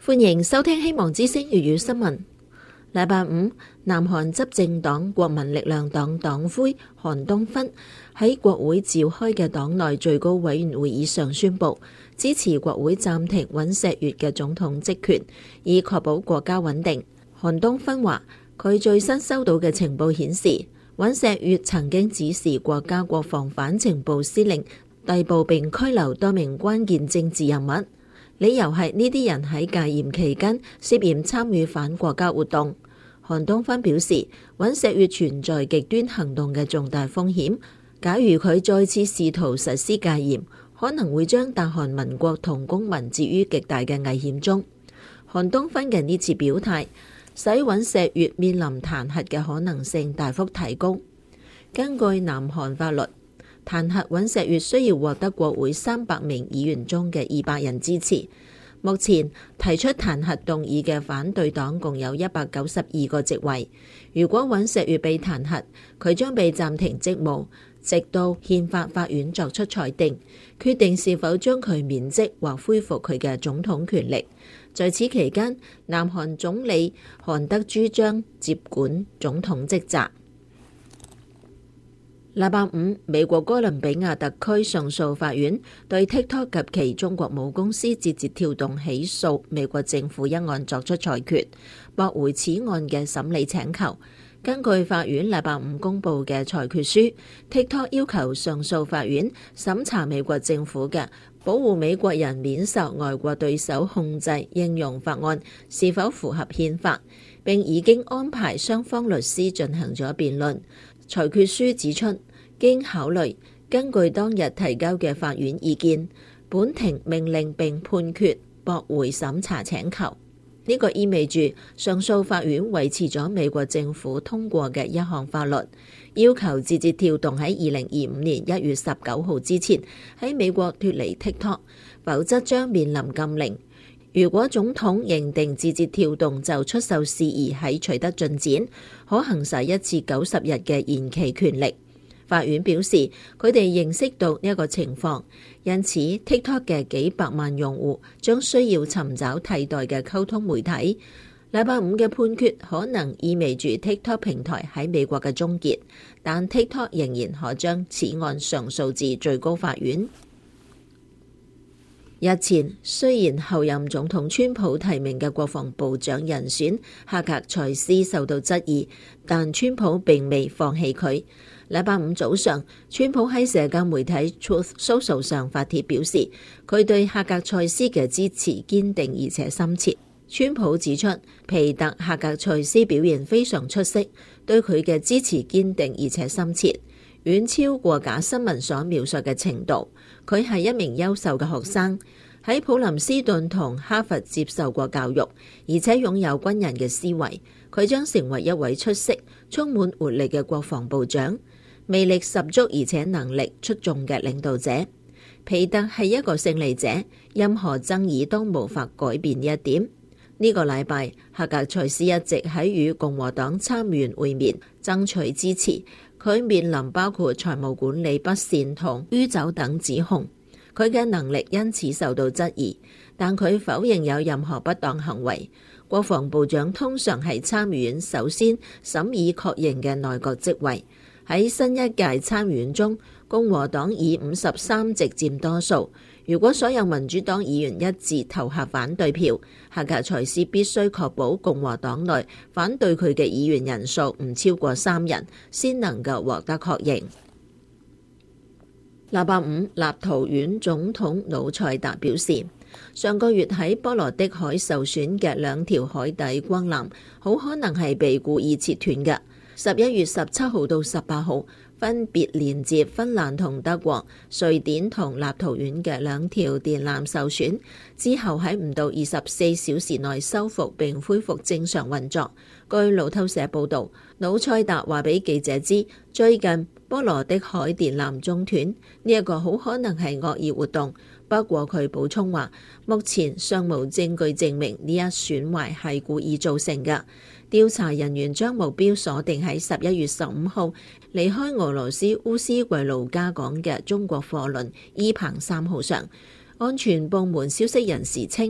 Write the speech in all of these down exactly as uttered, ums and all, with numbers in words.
歡迎收聽希望之聲粵語新聞。禮拜五，南韓執政黨國民力量黨黨魁韓東勳喺國會召開嘅黨內最高委員會議上宣布，支持國會暫停尹錫悅嘅總統職權，以確保國家穩定。韓東勳話，佢最新收到嘅情報顯示，尹錫悅曾經指示國家國防反情報司令逮捕並拘留多名關鍵政治人物，理由係呢啲人喺戒嚴期間涉嫌參與反國家活動。韓東勳表示，尹錫悅存在極端行動嘅重大風險，假如佢再次試圖實施戒嚴，可能會將大韓民國同公民置於極大嘅危險中。韓東勳嘅呢次表態，使尹錫悅面臨彈劾嘅可能性大幅提高。根據南韓法律，彈劾尹錫悅需要獲得國會三百名議員中嘅二百人支持。目前提出彈劾動議嘅反對黨共有一百九十二個席位。如果尹錫悅被彈劾，佢將被暫停職務，直到憲法法院作出裁定，決定是否將佢免職或恢復佢嘅總統權力。在此期間，南韓總理韓德洙將接管總統職責。禮拜五，美國哥倫比亞特區上訴法院對 TikTok 及其中國母公司字節跳動起訴美國政府一案作出裁決，駁回此案嘅審理請求。根據法院禮拜五公佈嘅裁決書， TikTok 要求上訴法院審查美國政府嘅保護美國人免受外國對手控制應用法案是否符合憲法，並已經安排雙方律師進行咗辯論。裁決書指出，經考慮根據當日提交嘅法院意見，本庭命令並判決駁回審查請求。呢、這個意味住上訴法院維持咗美國政府通過嘅一項法律，要求字節跳動喺二零二五年一月十九號之前喺美國脫離 TikTok， 否則將面臨禁令。如果總統認定字節跳動就出售事宜喺取得進展，可行使一次九十日嘅延期權力。法院表示，佢哋認識到呢一個情況，因此 TikTok 嘅幾百萬用戶將需要尋找替代嘅溝通媒體。禮拜五嘅判決可能意味住 TikTok 平台喺美國嘅終結，但 TikTok 仍然可將此案上訴至最高法院。日前，雖然後任總統川普提名嘅國防部長人選哈格塞斯受到質疑，但川普並未放棄佢。禮拜五早上，川普喺社交媒體 Truth Social 上發帖表示，佢對哈格塞斯嘅支持堅定而且深切。川普指出，皮特哈格塞斯表現非常出色，對佢嘅支持堅定而且深切，遠超過假新聞所描述嘅程度。佢係一名優秀嘅學生，喺普林斯頓同哈佛接受過教育，而且擁有軍人嘅思維。佢將成為一位出色、充滿活力嘅國防部長，魅力十足而且能力出眾嘅領導者。皮特係一個勝利者，任何爭議都無法改變呢一點。呢個禮拜，哈格塞斯一直喺與共和黨參議員會面，爭取支持。佢面臨包括財務管理不善同酗酒等指控，佢嘅能力因此受到質疑，但佢否認有任何不當行為。國防部長通常係參議院首先審議確認嘅內閣職位。喺新一屆參議院中，共和黨以五十三席佔多數。如果所有民主黨議員一致投下反對票，哈格塞斯必須確保共和黨內反對佢嘅議員人數唔超過三人，先能夠獲得確認。禮拜五，立陶宛總統魯塞達表示，上個月喺波羅的海受損嘅兩條海底光纜，好可能係被故意切斷嘅。十一月十七號到十八號，分別連接芬蘭同德國、瑞典同立陶宛嘅兩條電纜受損，之後喺唔到二十四小時內修復並恢復正常運作。據路透社報導，魯塞達話俾記者知，最近波羅的海電纜中斷，呢一個好可能係惡意活動。不過佢補充話，目前尚無證據證明呢一損壞係故意造成嘅。調查人員將目標鎖定喺十一月十五號離開俄羅斯烏斯季盧加港嘅中國貨輪伊鵬三號上。安全部門消息人士稱，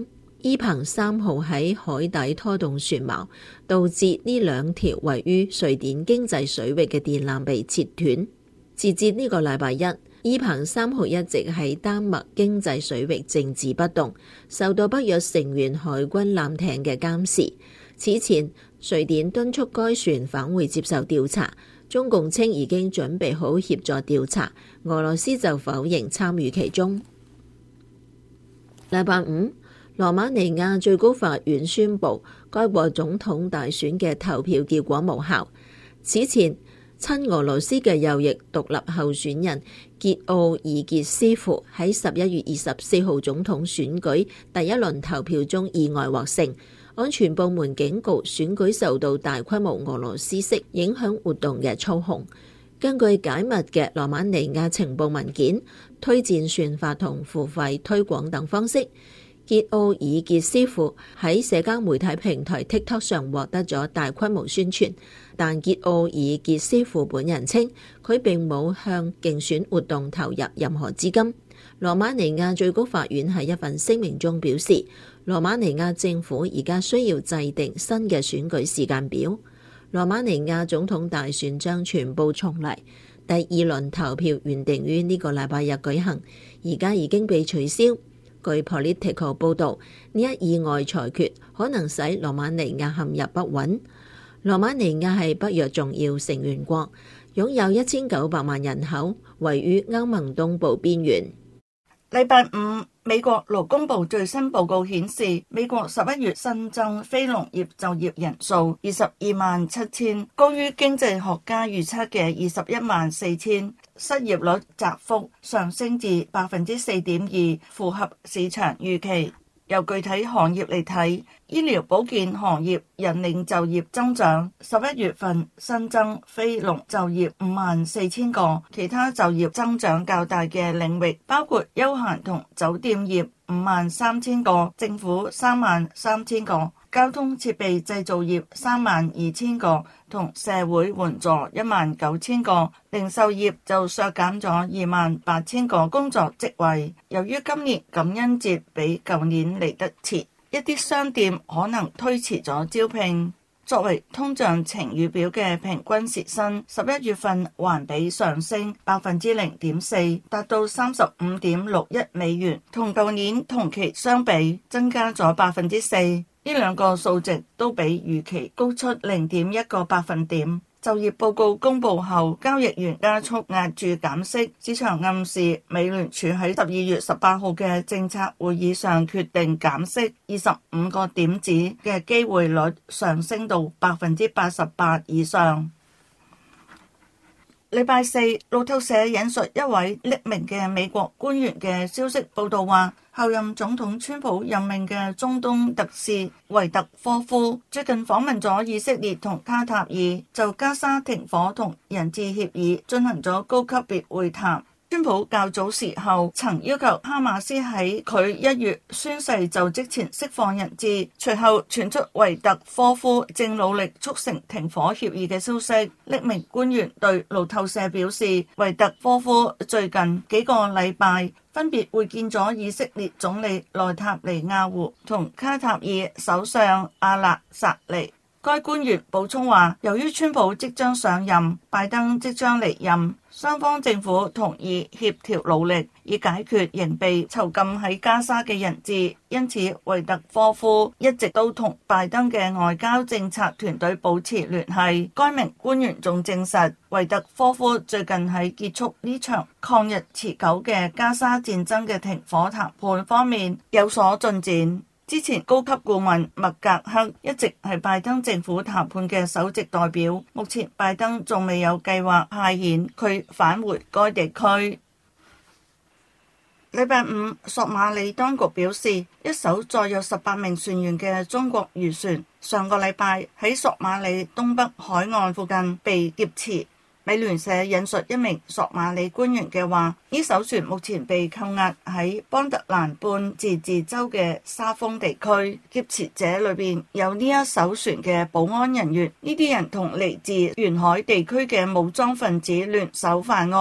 伊彭三號喺海底拖動船錨，導致呢兩條位於瑞典經濟水域嘅電纜被切斷。截至呢個禮拜一，伊彭三號一直喺丹麥經濟水域靜止不動，受到北約成員海軍艦艇嘅監視。此前，瑞典敦促該船返回接受調查，中共稱已經準備好協助調查，俄羅斯就否認參與其中。禮拜五，羅馬尼亞最高法院宣布該國總統大選嘅投票結果無效。此前，親俄羅斯嘅右翼獨立候選人傑奧爾傑斯夫喺十一月二十四號總統選舉第一輪投票中意外獲勝。安全部門警告選舉受到大規模俄羅斯式影響活動嘅操控。根據解密嘅羅馬尼亞情報文件、推薦算法同付費推廣等方式，傑奧爾傑斯夫喺社交媒體平台 TikTok 上獲得咗大規模宣傳，但傑奧爾傑斯夫本人稱佢並冇向競選活動投入任何資金。羅馬尼亞最高法院喺一份聲明中表示，羅馬尼亞政府而家需要制定新嘅選舉時間表。羅馬尼亞總統大選將全部重嚟，第二輪投票原定於呢個禮拜日舉行，而家已經被取消。據 Politico 報導，呢一意外裁決可能使羅馬尼亞陷入不穩。羅馬尼亞係北約重要成員國，擁有一千九百萬人口，位於歐盟東部邊緣。 禮拜五，美國勞工部最新報告顯示，美國十一月新增非農業就業人數二十二萬七千，高於經濟學家預測嘅二十一萬四千，失業率窄幅上升至百分之四點二，符合市場預期。由具體行業嚟睇，醫療保健行業引領就業增長，十一月份新增非農就業五萬四千個，其他就業增長較大嘅領域包括休閒同酒店業五萬三千個，政府三萬三千個，交通設備製造業三萬二千個，同社會援助一萬九千個，零售業就削減咗二萬八千個工作職位。由於今年感恩節比舊年嚟得遲，一啲商店可能推遲咗招聘。作為通脹晴雨表嘅平均時薪，十一月份環比上升百分之零點四，達到三十五點六一美元，同舊年同期相比增加咗百分之四。呢兩個數值都比預期高出零點一個百分點。就業報告公佈後，交易員加速壓住減息，市場暗示美聯儲喺十二月十八號嘅政策會議上決定減息二十五個點子嘅機會率上升到百分之八十八以上。禮拜四，路透社引述一位匿名嘅美國官員嘅消息報道話，候任總統川普任命嘅中東特使維特科夫最近訪問咗以色列同卡塔爾，就加沙停火同人質協議進行咗高級別會談。川普較早時候曾要求哈馬斯喺佢一月宣誓就職前釋放人質，隨後傳出維特科夫正努力促成停火協議嘅消息。匿名官員對路透社表示，維特科夫最近幾個禮拜分別會見咗以色列總理內塔尼亞胡同卡塔爾首相阿勒薩尼。該官員補充話，由於川普即將上任，拜登即將離任，雙方政府同意協調努力，以解決仍被囚禁喺加沙嘅人質。因此，維特科夫一直都同拜登嘅外交政策團隊保持聯繫。該名官員仲證實，維特科夫最近喺結束呢場曠日持久嘅加沙戰爭嘅停火談判方面有所進展。之前高級顧問麥格克一直係拜登政府談判嘅首席代表，目前拜登仲未有計劃派遣佢返回該地區。禮拜五，索馬里當局表示，一艘載有十八名船員嘅中國漁船上個禮拜喺索馬里東北海岸附近被劫持。美聯社引述一名索馬里官員嘅話，呢艘船目前被扣押喺邦特蘭半自治州嘅沙豐地區，劫持者裏邊有呢一艘船嘅保安人員，呢啲人同嚟自沿海地區嘅武裝分子聯手犯案。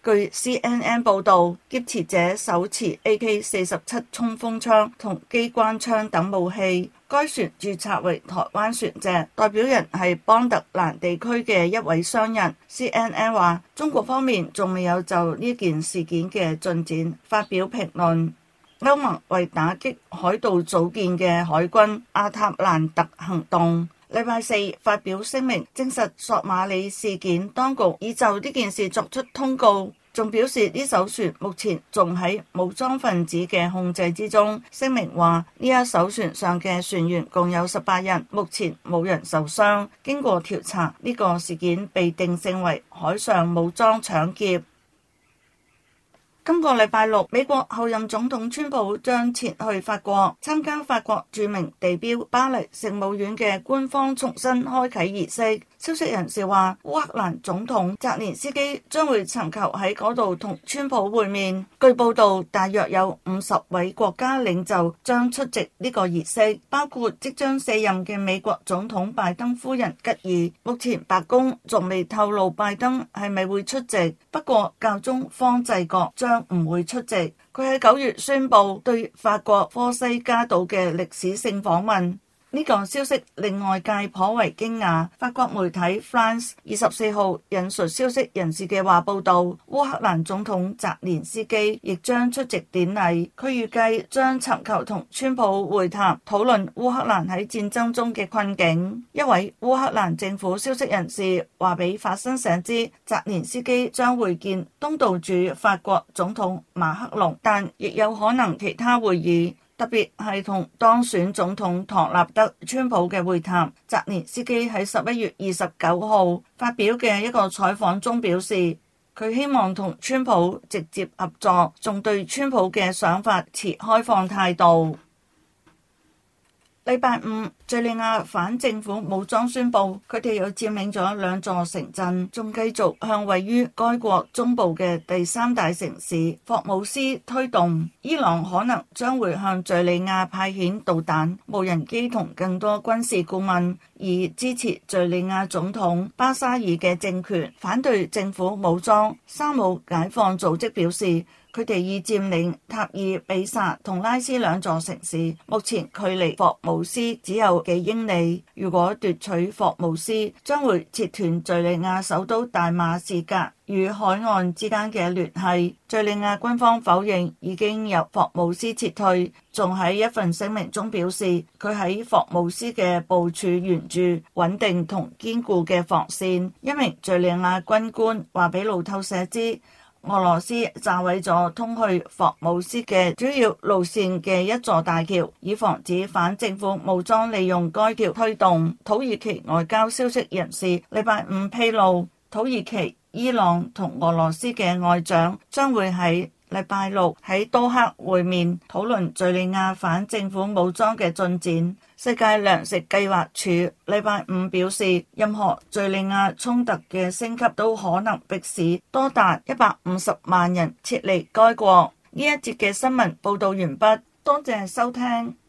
據 C N N 報導，劫持者手持 A K 四十七衝鋒槍同機關槍等武器。該船註冊為台灣船隻，代表人係邦特蘭地區嘅一位商人。C N N 話，中國方面仲未有就呢件事件嘅進展發表評論。歐盟為打擊海盜組建嘅海軍阿塔蘭特行動，禮拜四發表聲明，證實索馬里事件當局已就呢件事作出通告。仲表示呢艘船目前仲喺武裝分子嘅控制之中。聲明話呢一艘船上嘅船員共有十八人，目前冇人受傷。經過調查，呢個事件被定性為海上武裝搶劫。今個禮拜六，美國後任總統川普將前去法國參加法國著名地標巴黎聖母院嘅官方重新開啟儀式。消息人士話，烏克蘭總統澤連斯基將會尋求喺嗰度同川普會面。據報道，大約有五十位國家領袖將出席呢個儀式，包括即將卸任嘅美國總統拜登夫人吉爾。目前白宮仲未透露拜登係咪會出席，不過教宗方濟各將唔會出席。佢喺九月宣布對法國科西嘉島嘅歷史性訪問。呢個消息令外界頗為驚訝。法國媒體 France 二十四號引述消息人士嘅話報道，烏克蘭總統澤連斯基亦將出席典禮。佢預計將尋求同川普會談，討論烏克蘭喺戰爭中嘅困境。一位烏克蘭政府消息人士話俾法新社知，澤連斯基將會見東道主法國總統馬克龍，但亦有可能其他會議。特別係同當選總統唐納德川普嘅會談。澤連斯基喺十一月二十九號發表嘅一個採訪中表示，佢希望同川普直接合作，仲對川普嘅想法持開放態度。禮拜五，敘利亞反政府武裝宣布，佢哋又佔領咗兩座城鎮，仲繼續向位於該國中部嘅第三大城市霍姆斯推動。伊朗可能將會向敘利亞派遣導彈、無人機同更多軍事顧問，以支持敘利亞總統巴沙爾嘅政權。反對政府武裝沙姆解放組織表示，佢哋已佔領塔爾比薩同拉斯兩座城市，目前距離霍姆斯只有幾英里。如果奪取霍姆斯，將會切斷敘利亞首都大馬士革與海岸之間嘅聯繫。敘利亞軍方否認已經由霍姆斯撤退，仲喺一份聲明中表示，佢喺霍姆斯嘅部署沿住穩定同堅固嘅防線。一名敘利亞軍官話俾路透社知，俄羅斯炸毀咗通去霍姆斯嘅主要路線嘅一座大橋，以防止反政府武裝利用該橋推動。土耳其外交消息人士禮拜五披露，土耳其、伊朗同俄羅斯嘅外長將會喺禮拜六喺多克會面，討論敘利亞反政府武裝嘅進展。世界糧食計劃署禮拜五表示，任何敘利亞衝突嘅升級都可能迫使多達一百五十萬人撤離該國。呢一節嘅新聞報道完畢，多謝收聽。